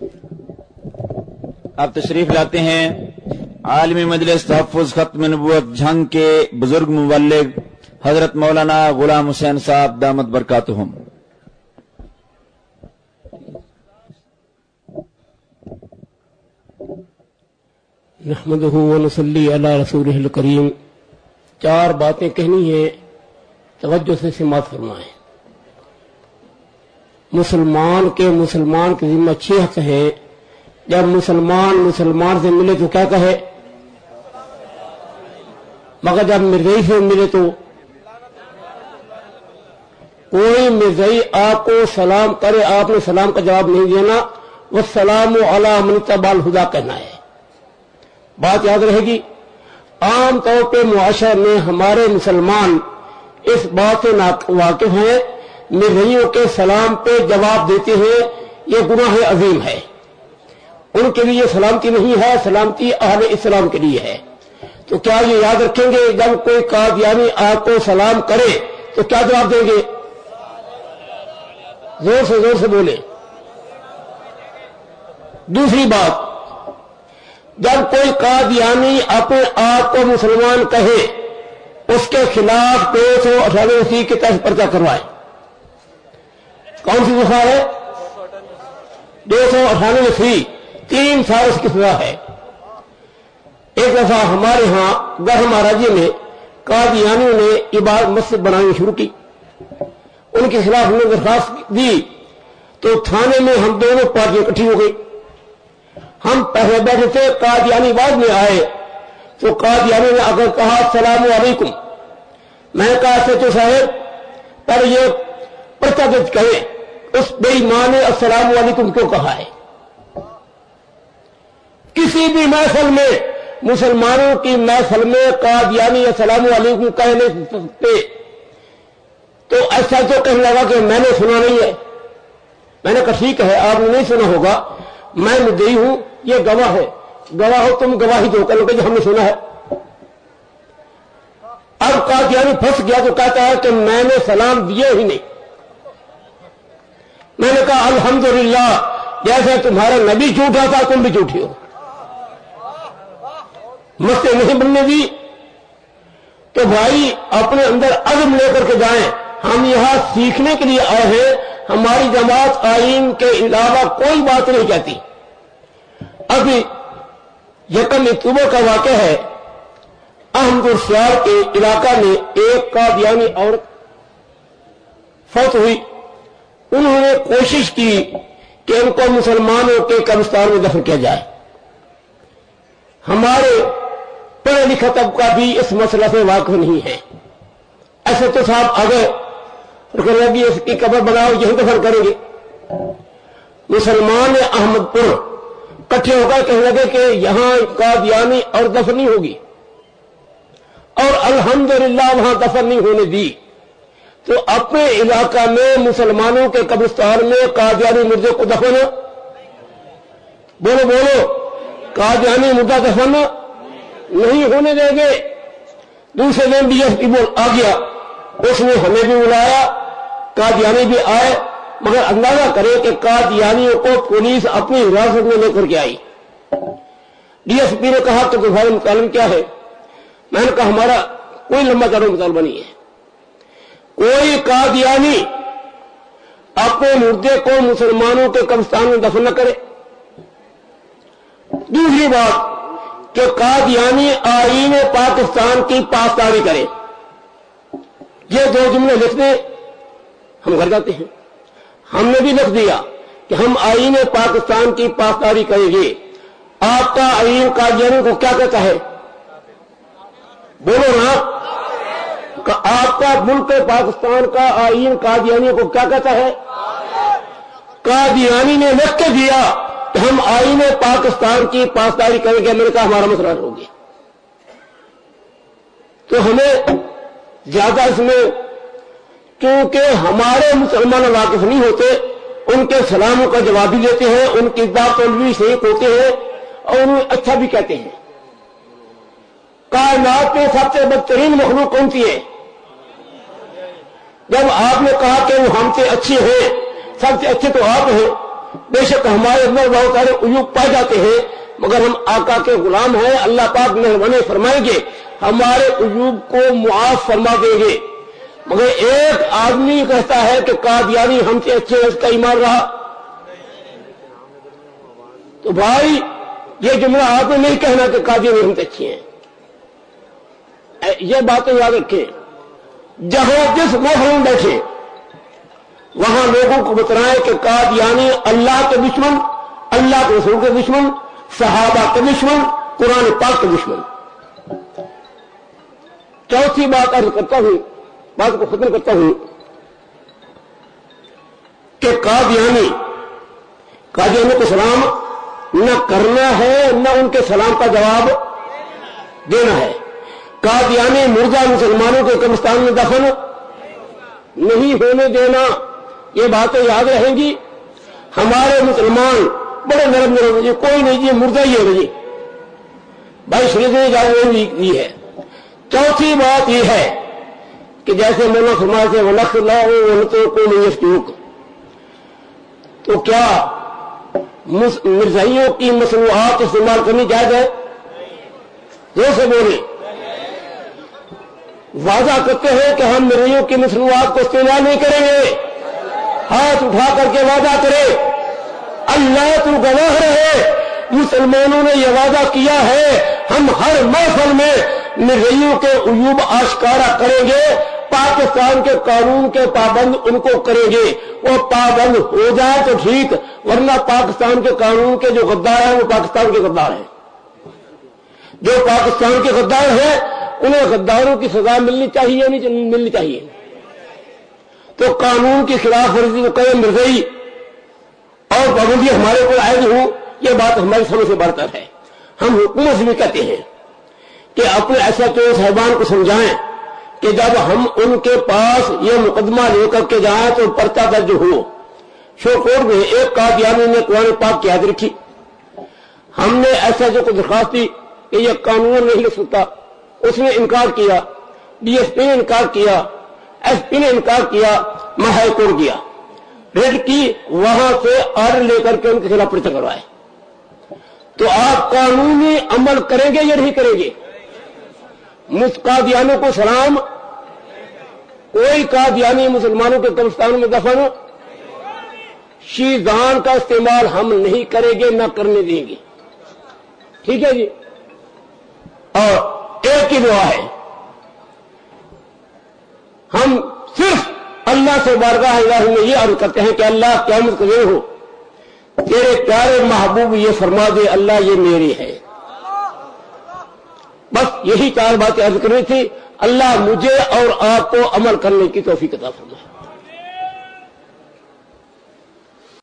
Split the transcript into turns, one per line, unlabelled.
اب تشریف لاتے ہیں عالمی مجلس تحفظ ختم نبوت جھنگ کے بزرگ مبلغ حضرت مولانا غلام حسین صاحب دامت برکاتہم۔
نحمدہ ونصلی علی رسولہ الکریم۔ 4 باتیں کہنی ہیں، توجہ سے سماعت فرمائیں۔ مسلمان کے ذمہ 6 حق ہیں۔ جب مسلمان سے ملے تو کیا کہے؟ مگر جب مرزائی سے ملے تو کوئی مرزائی آپ کو سلام کرے، آپ نے سلام کا جواب نہیں دینا، والسلام علی من اتبع الہدی کہنا ہے۔ بات یاد رہے گی۔ عام طور پہ معاشرے میں ہمارے مسلمان اس بات سے واقف ہیں، مرزائیوں کے سلام پہ جواب دیتے ہیں، یہ گناہ عظیم ہے۔ ان کے لیے سلامتی نہیں ہے، سلامتی اہل اسلام کے لیے ہے۔ تو کیا یہ یاد رکھیں گے جب کوئی قادیانی آپ کو سلام کرے تو کیا جواب دیں گے؟ زور سے بولے۔ دوسری بات، جب کوئی قادیانی اپنے آپ کو مسلمان کہے اس کے خلاف 298 کے تحت پرچہ کروائے۔ کون سی دفعہ ہے؟ 298، 3 سال اس کی سزا ہے۔ ایک دفعہ ہمارے ہاں گڑھ مہاراجی میں قادیانیوں نے عبادت مسجد بنانی شروع کی، ان کے خلاف ہم نے درخواست دی تو تھانے میں ہم دونوں پارٹیاں اکٹھی ہو گئی۔ ہم پہلے بیٹھے تھے، قادیانی بعد میں آئے تو قادیانی نے اگر کہا السلام علیکم، میں نے کہا سچو صاحب پر یہ پرچہ درج کرے، اس بے ایمان نے السلام علیکم کیوں کہا ہے؟ کسی بھی محفل میں، مسلمانوں کی محفل میں قادیانی السلام علیکم کہہ نہیں سکتے۔ تو ایسا تو کہنے لگا کہ میں نے سنا نہیں ہے۔ میں نے کہا ٹھیک ہے، آپ نے نہیں سنا ہوگا، میں مدعی ہوں، یہ گواہ ہے، گواہ ہو تم گواہی دو، کہ ہم نے سنا ہے۔ اب قادیانی پھنس گیا تو کہتا ہے کہ میں نے سلام دیے ہی نہیں۔ میں نے کہا الحمدللہ، جیسے تمہارا نبی جھوٹا تھا تم بھی جھوٹی ہو، مسئلے نہیں بننے دی۔ تو بھائی اپنے اندر عزم لے کر کے جائیں، ہم یہاں سیکھنے کے لیے آئے ہیں، ہماری جماعت آئین کے علاوہ کوئی بات نہیں کہتی۔ ابھی 1 اکتوبر کا واقعہ ہے، احمد الشیار کے علاقہ میں ایک قادیانی عورت فوت ہوئی۔ انہوں نے کوشش کی کہ ان کو مسلمانوں کے قبرستان میں دفن کیا جائے۔ ہمارے پڑھے لکھا طبقہ بھی اس مسئلہ سے واقف نہیں ہے۔ ایسے تو صاحب آگے لگی اس کی قبر بناؤ، یہی دفن کریں گے۔ مسلمان احمد پور اکٹھے ہو کر کہنے لگے کہ یہاں قادیانی اور دفن نہیں ہوگی، اور الحمدللہ وہاں دفن نہیں ہونے دی۔ تو اپنے علاقہ میں مسلمانوں کے قبرستان میں قادیانی مردے کو دفن، بولو قادیانی مردہ دفن نہیں ہونے دیں گے۔ دوسرے دن ڈی ایس پی آ گیا، اس نے ہمیں بھی بلایا، قادیانی بھی آئے، مگر اندازہ کرے کہ قادیانیوں کو پولیس اپنی حراست میں لے کر کے آئی۔ ڈی ایس پی نے کہا کہ تمہارا مطالبہ کیا ہے؟ میں نے کہا ہمارا کوئی لمبا چوڑا مطالبہ نہیں ہے، کوئی قادیانی اپنے مردے کو مسلمانوں کے قبرستان میں دفن نہ کرے۔ دوسری بات کہ قادیانی آئین پاکستان کی پاسداری کرے۔ یہ 2 جملے لکھ دیں، ہم گھر جاتے ہیں۔ ہم نے بھی لکھ دیا کہ ہم آئین پاکستان کی پاسداری کریں گے۔ آپ کا آئین قادیانی کو کیا کہتا ہے؟ بولو نا، آپ کا ملک پاکستان کا آئین قادیانیوں کو کیا کہتا ہے؟ قادیانی نے لکھ کے دیا کہ ہم آئین پاکستان کی پاسداری کریں گے۔ میں نے کہا ہمارا مسئلہ ہو گیا۔ تو ہمیں زیادہ اس میں، کیونکہ ہمارے مسلمان واقف نہیں ہوتے، ان کے سلاموں کا جواب بھی دیتے ہیں، ان کی بات بھی شریک ہوتے ہیں اور انہیں اچھا بھی کہتے ہیں۔ کائنات میں سب سے بدترین مخلوق کون سی ہے؟ جب آپ نے کہا کہ وہ ہم سے اچھے ہیں، سب سے اچھے تو آپ ہیں، بے شک ہمارے اندر بہت سارے عیوب پائے جاتے ہیں، مگر ہم آقا کے غلام ہیں، اللہ پاک مہربانی فرمائیں گے، ہمارے عیوب کو معاف فرما دیں گے۔ مگر ایک آدمی کہتا ہے کہ قادیانی ہم سے اچھے ہیں، اس کا ایمان رہا؟ تو بھائی یہ جملہ آپ نے نہیں کہنا کہ قادیانی ہم سے اچھے ہیں، یہ باتیں یاد رکھیں۔ جہاں جس محفل میں بیٹھے وہاں لوگوں کو بتلائیں کہ قادیانی اللہ کے دشمن، اللہ کے رسول کے دشمن، صحابہ کے دشمن، قرآن پاک کے دشمن۔ چوتھی بات عرض کرتا ہوں، بات کو ختم کرتا ہوں کہ قادیانی کو سلام نہ کرنا ہے، نہ ان کے سلام کا جواب دینا ہے۔ قادیانی مردہ مسلمانوں کے قبرستان میں دفن نہیں ہونے دینا، یہ باتیں یاد رہیں گی۔ ہمارے مسلمان بڑے نرم نرم جی، کوئی نہیں جی مردہ ہی ہے جی بھائی، شریف نے جاؤ یہ ہے۔ چوتھی بات یہ ہے کہ جیسے مولانا فرمایا سے ولخ اللہ تو کوئی نہیں یفتوک، تو کیا مرزائیوں کی مصنوعات استعمال کرنی جائز ہے؟ جو سے بولے وعدہ کرتے ہیں کہ ہم مرزائیوں کی مصنوعات کو استعمال نہیں کریں گے، ہاتھ اٹھا کر کے وعدہ کرے، اللہ تو گواہ رہے مسلمانوں نے یہ وعدہ کیا ہے ہم ہر محفل میں مرزائیوں کے عیوب آشکارا کریں گے، پاکستان کے قانون کے پابند ان کو کریں گے، وہ پابند ہو جائے تو ٹھیک، ورنہ پاکستان کے قانون کے جو غدار ہیں وہ پاکستان کے غدار ہیں، جو پاکستان کے غدار ہیں انہیں غداروں کی سزا ملنی چاہیے نہیں ملنی چاہیے؟ تو قانون کی خلاف ورزی کو کرے مرزائی اور پابندی ہمارے کو عائد ہوں، یہ بات ہماری سمجھ سے بڑھ کر ہے۔ ہم حکومت سے بھی کہتے ہیں کہ اپنے SHO صاحبان کو سمجھائیں کہ جب ہم ان کے پاس یہ مقدمہ لے کر کے جائیں تو پرچہ درج ہو۔ شو کورٹ میں ایک قادیانی نے قرآن پاک کی حاضری رکھی، ہم نے SHO کو درخواست دی کہ یہ قانون نہیں لکھ سکتا، اس نے انکار کیا، DSP نے انکار کیا، SP نے انکار کیا، میں ہائی کورٹ گیا، ریڈ کی، وہاں سے آرڈر لے کر کے ان کے خلاف پرچہ کروائے۔ تو آپ قانونی عمل کریں گے یا نہیں کریں گے؟ قادیانوں کو سلام، کوئی قادیانی مسلمانوں کے قبرستانوں میں دفن، شیزان کا استعمال ہم نہیں کریں گے، نہ کرنے دیں گے، ٹھیک ہے جی؟ اور ایک ہی دعا ہے، ہم صرف اللہ سے بارگاہ الہی میں یہ عرض کرتے ہیں کہ اللہ قیامت کو یہ ہو تیرے پیارے محبوب یہ فرما دے اللہ یہ میری ہے۔ بس یہی چار باتیں عرض کرنی تھی، اللہ مجھے اور آپ کو عمل کرنے کی توفیق عطا فرمائے۔